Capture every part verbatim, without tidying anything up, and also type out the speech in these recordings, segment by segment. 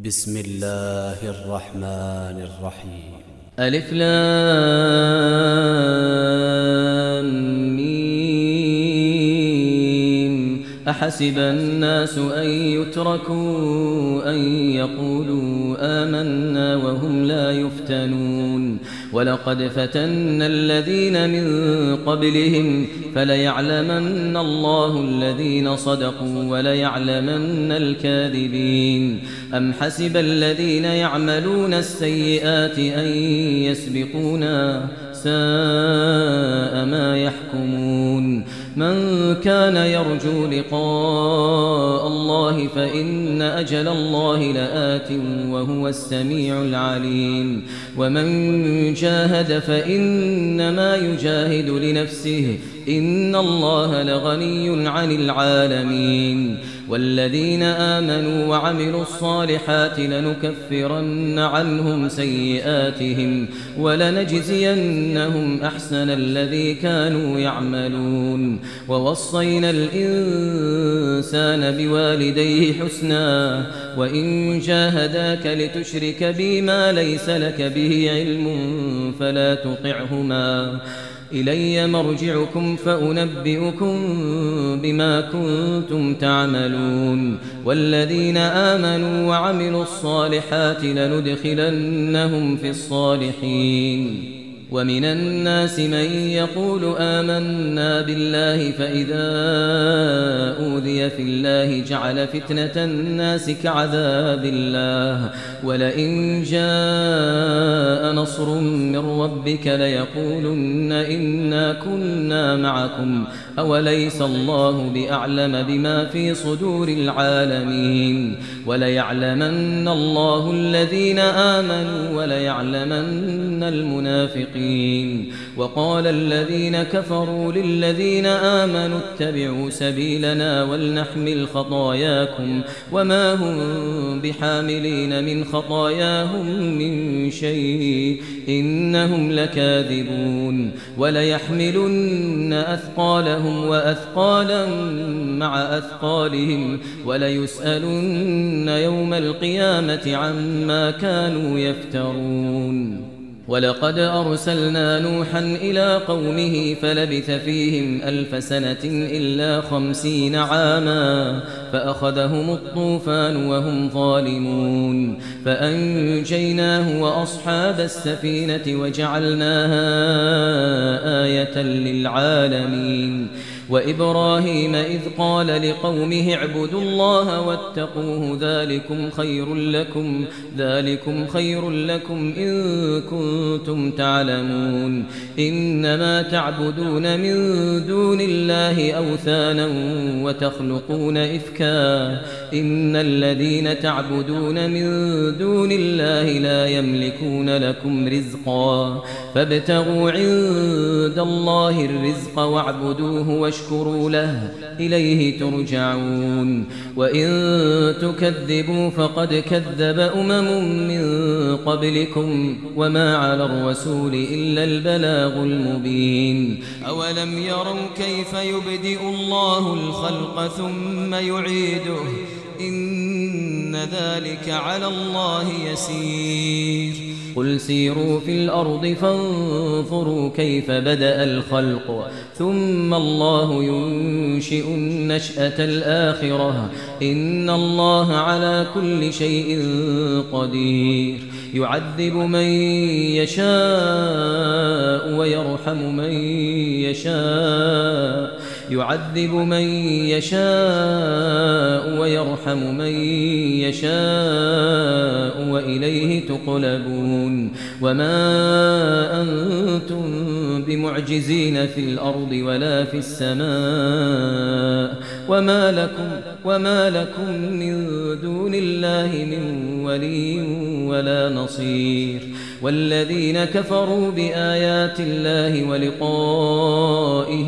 بسم الله الرحمن الرحيم. ألف لام ميم. أحسب الناس أن يتركوا أن يقولوا آمنا وهم لا يفتنون ولقد فتنا الذين من قبلهم فليعلمن الله الذين صدقوا وليعلمن الكاذبين. أم حسب الذين يعملون السيئات أن يسبقونا ساء ما يحكمون. من كان يرجو لقاء الله فإن أجل الله لآت وهو السميع العليم. ومن جاهد فإنما يجاهد لنفسه إن الله لغني عن العالمين. والذين آمنوا وعملوا الصالحات لنكفرن عنهم سيئاتهم ولنجزينهم أحسن الذي كانوا يعملون. ووصينا الإنسان بوالديه حسنا وإن جاهداك لتشرك بي ما ليس لك به علم فلا تطعهما إلي مرجعكم فأنبئكم بما كنتم تعملون. والذين آمنوا وعملوا الصالحات لندخلنهم في الصالحين. ومن الناس من يقول آمنا بالله فإذا أوذي في الله جعل فتنة الناس كعذاب الله ولئن جاء نصر من ربك ليقولن إنا كنا معكم أوليس الله بأعلم بما في صدور العالمين. وليعلمن الله الذين آمنوا وليعلمن المنافقين. وقال الذين كفروا للذين آمنوا اتبعوا سبيلنا ولنحمل خطاياكم وما هم بحاملين من خطاياهم من شيء إنهم لكاذبون. وليحملن أثقالهم وأثقالا مع أثقالهم وليسألن يوم القيامة عما كانوا يفترون. ولقد أرسلنا نوحا إلى قومه فلبث فيهم ألف سنة إلا خمسين عاما فأخذهم الطوفان وهم ظالمون فأنجيناه وأصحاب السفينة وجعلناها آية للعالمين. وإبراهيم إذ قال لقومه اعبدوا الله واتقوه ذلكم خير لكم ذلكم خير لكم إن كنتم تعلمون. إنما تعبدون من دون الله أوثانا وتخلقون إفكا إن الذين تعبدون من دون الله لا يملكون لكم رزقا فابتغوا عند الله الرزق واعبدوه واشكروا له إليه ترجعون. وإن تكذبوا فقد كذب أمم من قبلكم وما على الرسول إلا البلاغ المبين. أولم يروا كيف يبدئ الله الخلق ثم يعيده إن ذلك على الله يسير. قل سيروا في الأرض فانظروا كيف بدأ الخلق ثم الله ينشئ النشأة الآخرة إن الله على كل شيء قدير. يعذب من يشاء ويرحم من يشاء يعذب من يشاء ويرحم من يشاء وإليه تقلبون. وما أنتم بمعجزين في الأرض ولا في السماء وما لكم, وما لكم من دون الله من ولي ولا نصير. والذين كفروا بآيات الله ولقائه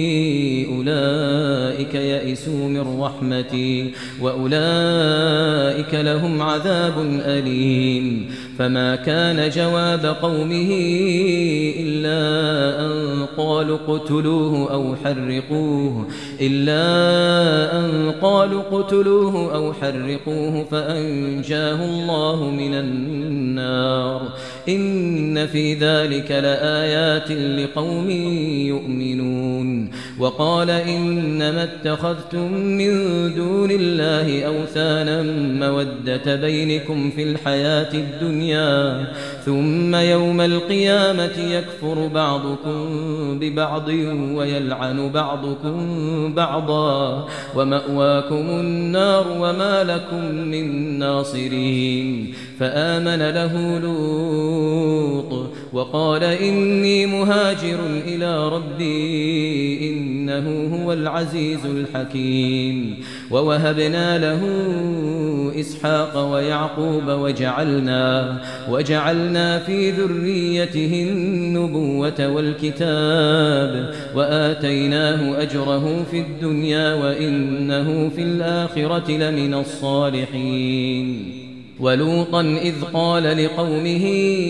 أولئك يئسوا من رحمتي وأولئك لهم عذاب أليم. فما كان جواب قومه إلا أن قالوا اقتلوه أو حرقوه إلا أن قالوا اقتلوه أو حرقوه فأنجاه الله من النار إن في ذلك لآيات لقوم يؤمنون وقال إنما اتخذتم من دون الله أوثانا مودة بينكم في الحياة الدنيا ثم يوم القيامة يكفر بعضكم ببعض ويلعن بعضكم بعضا ومأواكم النار وما لكم من ناصرين فآمن له لوط وقال إني مهاجر إلى ربي إنه هو العزيز الحكيم ووهبنا له إسحاق ويعقوب وجعلنا وجعلنا في ذريته النبوة والكتاب وآتيناه أجره في الدنيا وإنه في الآخرة لمن الصالحين ولوطا إذ قال لقومه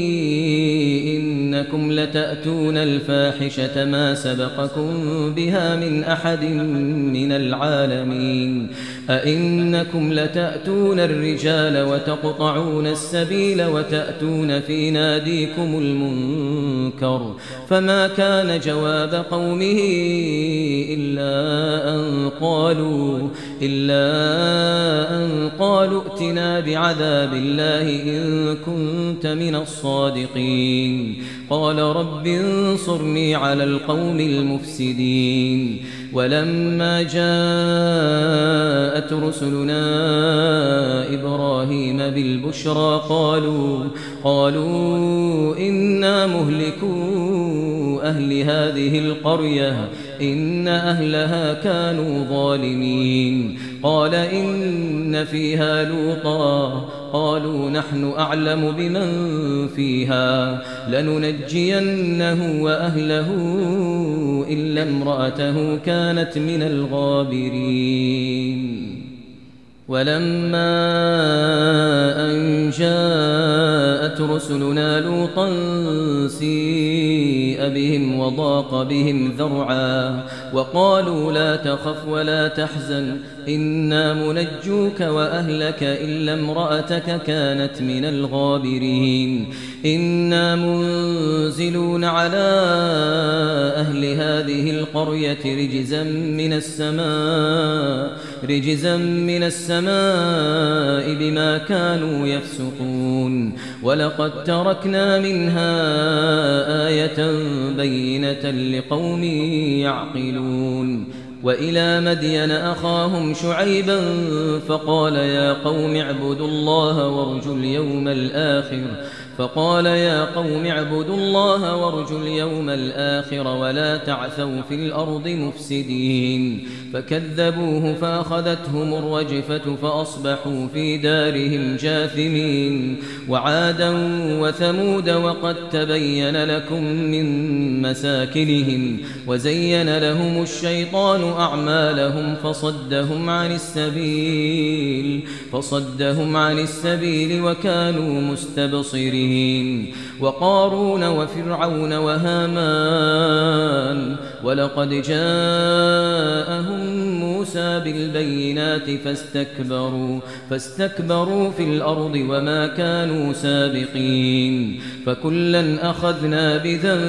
إنكم لتأتون الفاحشة ما سبقكم بها من أحد من العالمين أئنكم لتأتون الرجال وتقطعون السبيل وتأتون في ناديكم المنكر فما كان جواب قومه إلا أن قالوا إلا أن قالوا ائتنا بعذاب الله إن كنت من الصادقين قال رب انصرني على القوم المفسدين ولما جاءت رسلنا إبراهيم بالبشرى قالوا قالوا إنا مهلكو أهل هذه القرية إن أهلها كانوا ظالمين قال إن فيها لوطا قالوا نحن أعلم بمن فيها لننجينه وأهله إلا امرأته كانت من الغابرين ولما أن جاءت رسلنا لوطا سيء بهم وضاق بهم ذرعا وقالوا لا تخف ولا تحزن إنا منجوك وأهلك إلا امرأتك كانت من الغابرين إنا منزلون على أهل هذه القرية رجزا من السماء رجزا من السماء بما كانوا يفسقون ولقد تركنا منها آية بينة لقوم يعقلون وإلى مدين أخاهم شعيبا فقال يا قوم اعبدوا الله وارجوا اليوم الآخر فقال يا قوم اعبدوا الله وارجوا اليوم الآخر ولا تعثوا في الأرض مفسدين فكذبوه فأخذتهم الرجفة فأصبحوا في دارهم جاثمين وعادا وثمود وقد تبين لكم من مساكنهم وزين لهم الشيطان أعمالهم فصدهم عن السبيل فصدهم عن السبيل وكانوا مستبصرين وقارون وفرعون وهامان ولقد جاءهم موسى بالبينات فاستكبروا فاستكبروا في الأرض وما كانوا سابقين فكلا أخذنا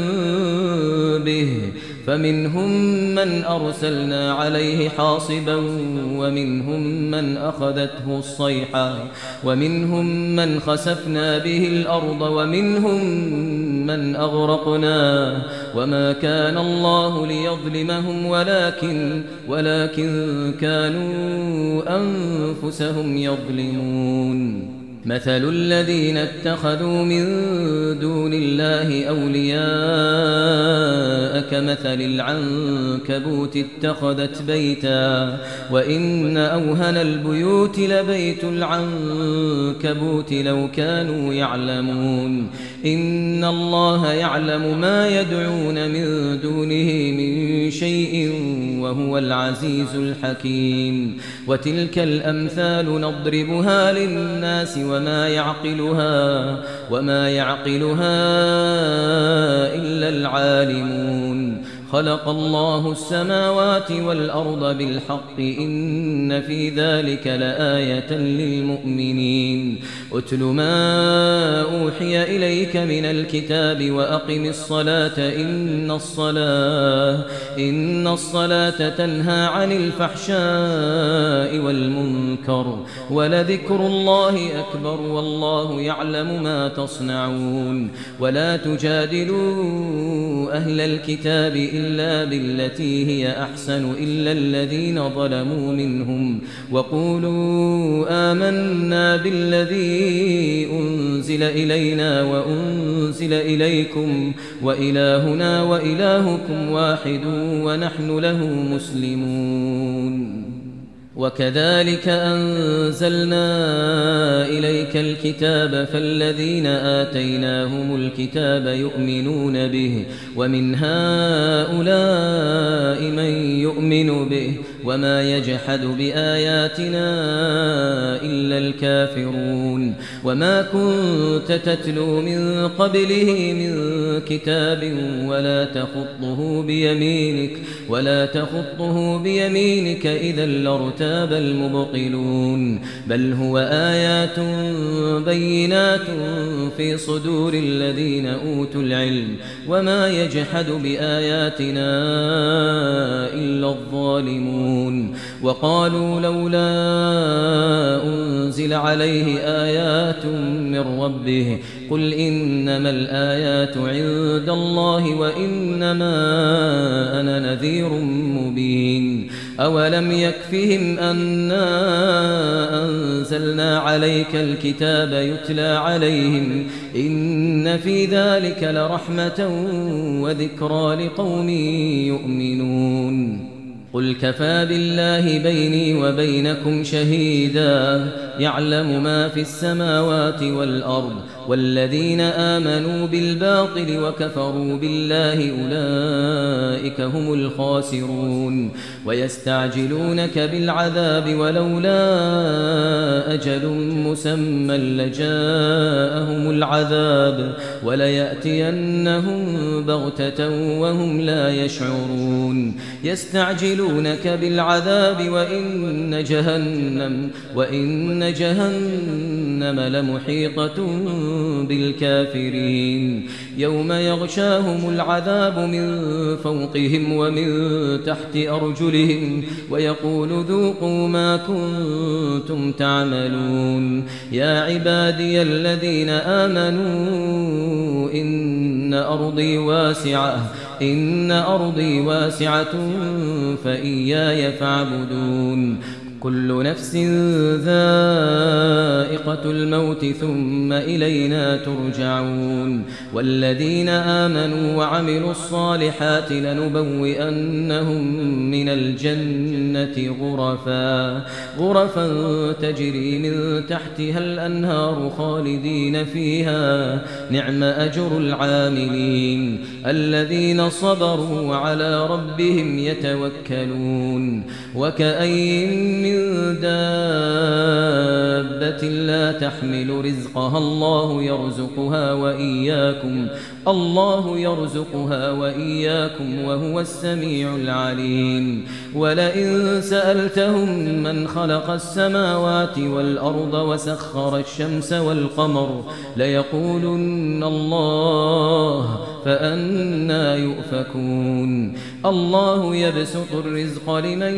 بذنبه فمنهم من أرسلنا عليه حاصبا ومنهم من أخذته الصيحة ومنهم من خسفنا به الأرض ومنهم من أغرقنا وما كان الله ليظلمهم ولكن ولكن كانوا أنفسهم يظلمون مثل الذين اتخذوا من دون الله أولياء كمثل العنكبوت اتخذت بيتا وإن أوهن البيوت لبيت العنكبوت لو كانوا يعلمون إن الله يعلم ما يدعون من دونه من شيء وهو العزيز الحكيم وتلك الأمثال نضربها للناس وما يعقلها وما يعقلها إلا العالمون خلق الله السماوات والأرض بالحق إن في ذلك لآية للمؤمنين أتل ما أوحي إليك من الكتاب وأقم الصلاة إن الصلاة إن الصلاة تنهى عن الفحشاء والمنكر ولذكر الله أكبر والله يعلم ما تصنعون ولا تجادلوا أهل الكتاب إلا بالتي هي أحسن إلا الذين ظلموا منهم وقولوا آمنا بالذي أنزل إلينا وأنزل إليكم وإلهنا وإلهكم واحد ونحن له مسلمون وكذلك أنزلنا إليك الكتاب فالذين آتيناهم الكتاب يؤمنون به ومن هؤلاء من يؤمن به وما يجحد بآياتنا إلا الكافرون وما كنت تتلو من قبله من كتاب ولا تخطه بيمينك ولا تخطه بيمينك إذا لارتاب المبطلون بل هو آيات بينات في صدور الذين أوتوا العلم وما يجحد بآياتنا إلا الظالمون وقالوا لولا أنزل عليه آيات من ربه قل إنما الآيات عند الله وإنما أنا نذير مبين أولم يكفهم أنا أنزلنا عليك الكتاب يتلى عليهم إن في ذلك لرحمة وذكرى لقوم يؤمنون قل كفى بالله بيني وبينكم شهيدا يعلم ما في السماوات والأرض والذين آمنوا بالباطل وكفروا بالله أولئك هم الخاسرون ويستعجلونك بالعذاب ولولا أجل مسمى لجاءهم العذاب وليأتينهم بغتة وهم لا يشعرون يستعجلونك بالعذاب وإن جهنم وإن جهنم لمحيطة بالكافرين يوم يغشاهم العذاب من فوقهم ومن تحت أرجلهم ويقول ذوقوا ما كنتم تعملون يا عبادي الذين آمنوا إن أرضي واسعة إن أرضي واسعة فإياي فاعبدون كل نفس ذائقة الموت ثم إلينا ترجعون والذين آمنوا وعملوا الصالحات لنبوئنهم من الجنة غرفا غرفا تجري من تحتها الأنهار خالدين فيها نعم أجر العاملين الذين صبروا وعلى ربهم يتوكلون وكأين من دابة لا تحمل رزقها الله يرزقها وإياكم الله يرزقها وإياكم وهو السميع العليم ولئن سألتهم من خلق السماوات والأرض وسخر الشمس والقمر ليقولن الله فأنى يؤفكون الله يبسط الرزق لمن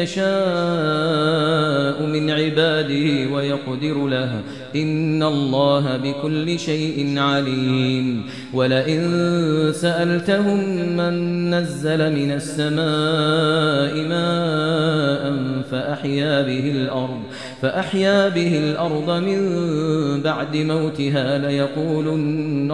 يشاء من عباده ويقدر له إن الله بكل شيء عليم ولئن سألتهم من نزل من السماء ماء فأحيا به الأرض فأحيا به الأرض من بعد موتها ليقولن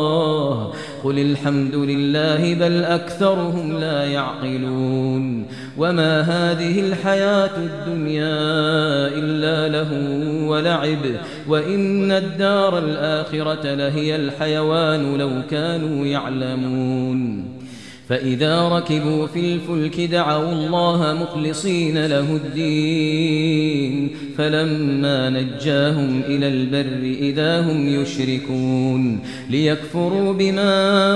الله قل الحمد لله بل أكثرهم لا يعقلون وما هذه الحياة الدنيا إلا لهو ولعب وإن الدار الآخرة لهي الحيوان لو كانوا يعلمون فإذا ركبوا في الفلك دعوا الله مخلصين له الدين فلما نجاهم إلى البر إذا هم يشركون ليكفروا بما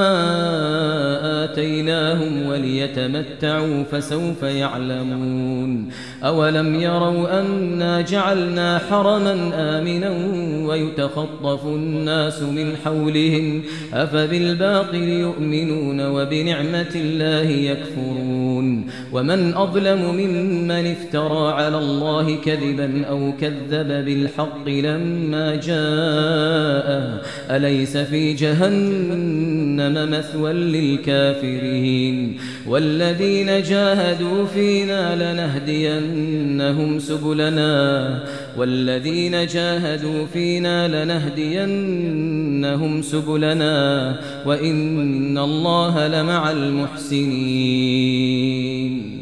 آتيناهم وليتمتعوا فسوف يعلمون أولم يروا أنا جعلنا حرما آمنا ويتخطف الناس من حولهم أفبالباطل يؤمنون وبنعمة الله يكفرون ومن أظلم ممن افترى على الله كذبا أو كذب بالحق لما جاءه أليس في جهنم مثوى للكافرين والذين جاهدوا فينا لنهدينهم سبلنا والذين جاهدوا فينا لنهدينهم سبلنا وإن الله لمع المحسنين